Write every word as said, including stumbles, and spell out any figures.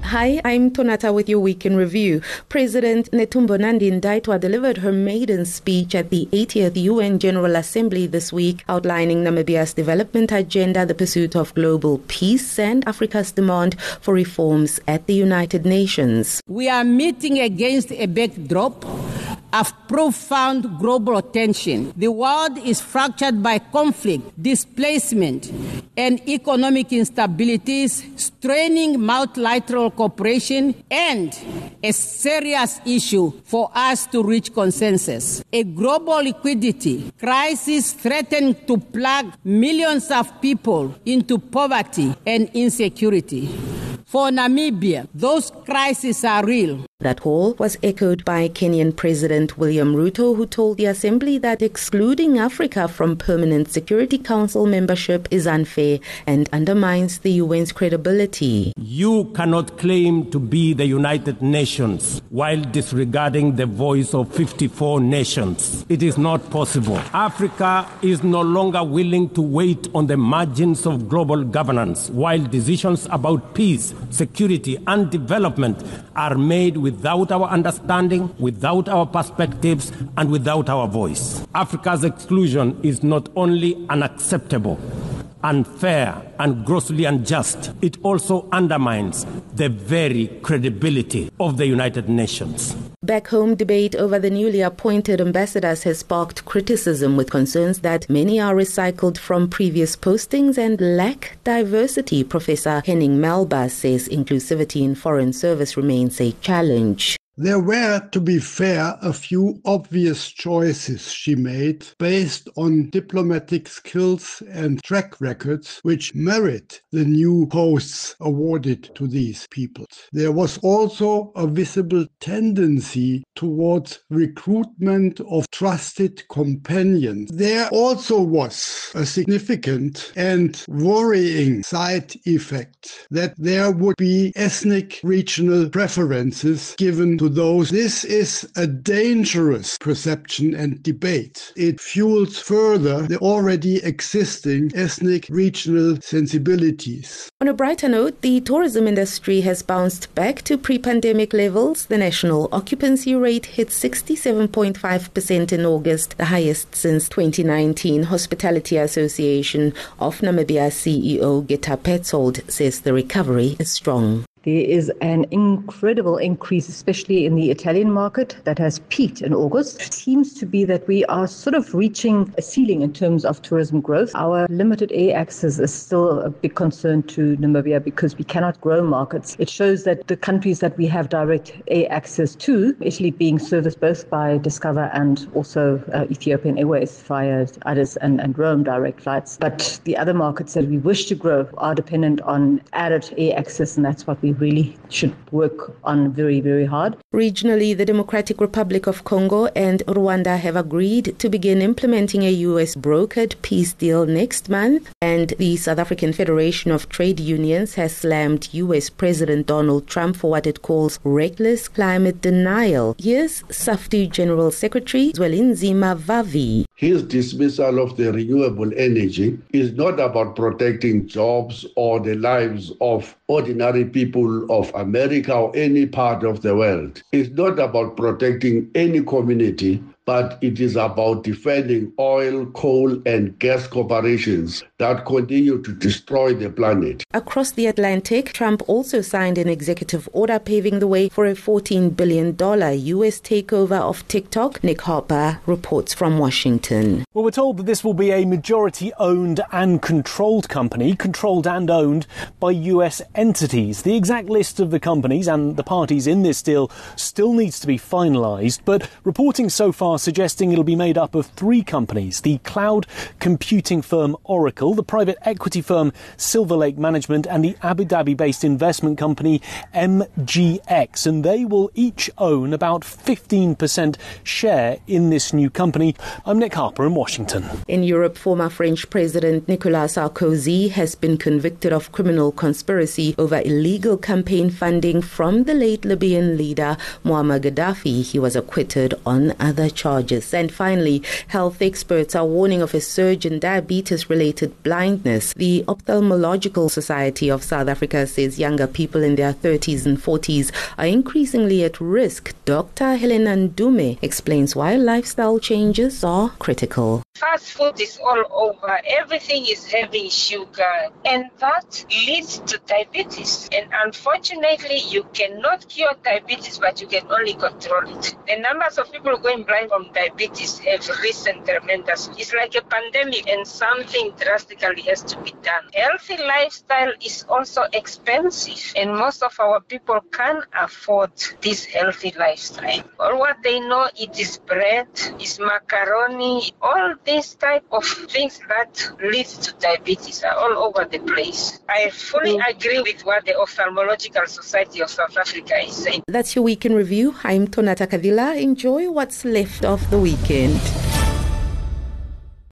Hi, I'm Tonata with your Week in Review. President Netumbo Nandi-Ndaitwah delivered her maiden speech at the eightieth U N General Assembly this week, outlining Namibia's development agenda, the pursuit of global peace, and Africa's demand for reforms at the United Nations. We are meeting against a backdrop of profound global tension. The world is fractured by conflict, displacement, and economic instabilities, straining multilateral cooperation and a serious issue for us to reach consensus. A global liquidity crisis threatens to plunge millions of people into poverty and insecurity. For Namibia, those crises are real. That call was echoed by Kenyan President William Ruto, who told the Assembly that excluding Africa from Permanent Security Council membership is unfair and undermines the U N's credibility. You cannot claim to be the United Nations while disregarding the voice of fifty-four nations. It is not possible. Africa is no longer willing to wait on the margins of global governance while decisions about peace, security, and development are made without our understanding, without our perspectives, and without our voice. Africa's exclusion is not only unacceptable, unfair, and grossly unjust, it also undermines the very credibility of the United Nations. Back home, debate over the newly appointed ambassadors has sparked criticism, with concerns that many are recycled from previous postings and lack diversity. Professor Henning Melba says inclusivity in foreign service remains a challenge. There were, to be fair, a few obvious choices she made based on diplomatic skills and track records which merit the new posts awarded to these people. There was also a visible tendency towards recruitment of trusted companions. There also was a significant and worrying side effect that there would be ethnic regional preferences given to those. This is a dangerous perception and debate. It fuels further the already existing ethnic regional sensibilities. On a brighter note, the tourism industry has bounced back to pre-pandemic levels. The national occupancy rate hit sixty-seven point five percent in August, the highest since twenty nineteen. Hospitality Association of Namibia C E O Gita Petzold says the recovery is strong. There is an incredible increase, especially in the Italian market, that has peaked in August. It seems to be that we are sort of reaching a ceiling in terms of tourism growth. Our limited air access is still a big concern to Namibia because we cannot grow markets. It shows that the countries that we have direct air access to, Italy being serviced both by Discover and also uh, Ethiopian Airways via Addis and, and Rome direct flights. But the other markets that we wish to grow are dependent on added air access, and that's what we really should work on very, very hard. Regionally, the Democratic Republic of Congo and Rwanda have agreed to begin implementing a U S brokered peace deal next month, and the South African Federation of Trade Unions has slammed U S President Donald Trump for what it calls reckless climate denial. Here's SAFTU General Secretary Zwelinzima Vavi. His dismissal of the renewable energy is not about protecting jobs or the lives of ordinary people of America or any part of the world. It's not about protecting any community, but it is about defending oil, coal, and gas corporations that continue to destroy the planet. Across the Atlantic, Trump also signed an executive order paving the way for a fourteen billion dollars U S takeover of TikTok. Nick Harper reports from Washington. Well, we're told that this will be a majority-owned and controlled company, controlled and owned by U S entities. The exact list of the companies and the parties in this deal still needs to be finalised, but reporting so far suggesting it'll be made up of three companies: the cloud computing firm Oracle, the private equity firm Silver Lake Management, and the Abu Dhabi-based investment company M G X. And they will each own about fifteen percent share in this new company. I'm Nick Harper in Washington. In Europe, former French President Nicolas Sarkozy has been convicted of criminal conspiracy over illegal campaign funding from the late Libyan leader Muammar Gaddafi. He was acquitted on other charges. charges. And finally, health experts are warning of a surge in diabetes-related blindness. The Ophthalmological Society of South Africa says younger people in their thirties and forties are increasingly at risk. Doctor Helena Ndume explains why lifestyle changes are critical. Fast food is all over. Everything is having sugar, and that leads to diabetes. And unfortunately, you cannot cure diabetes, but you can only control it. The numbers of people going blind from diabetes have risen tremendously. It's like a pandemic, and something drastically has to be done. Healthy lifestyle is also expensive, and most of our people can't afford this healthy lifestyle. Or what they know, it is bread, is macaroni, all these type of things that lead to diabetes are all over the place. I fully agree with what the Ophthalmological Society of South Africa is saying. That's your Week in Review. I'm Tonata Kavila. Enjoy what's left of the weekend.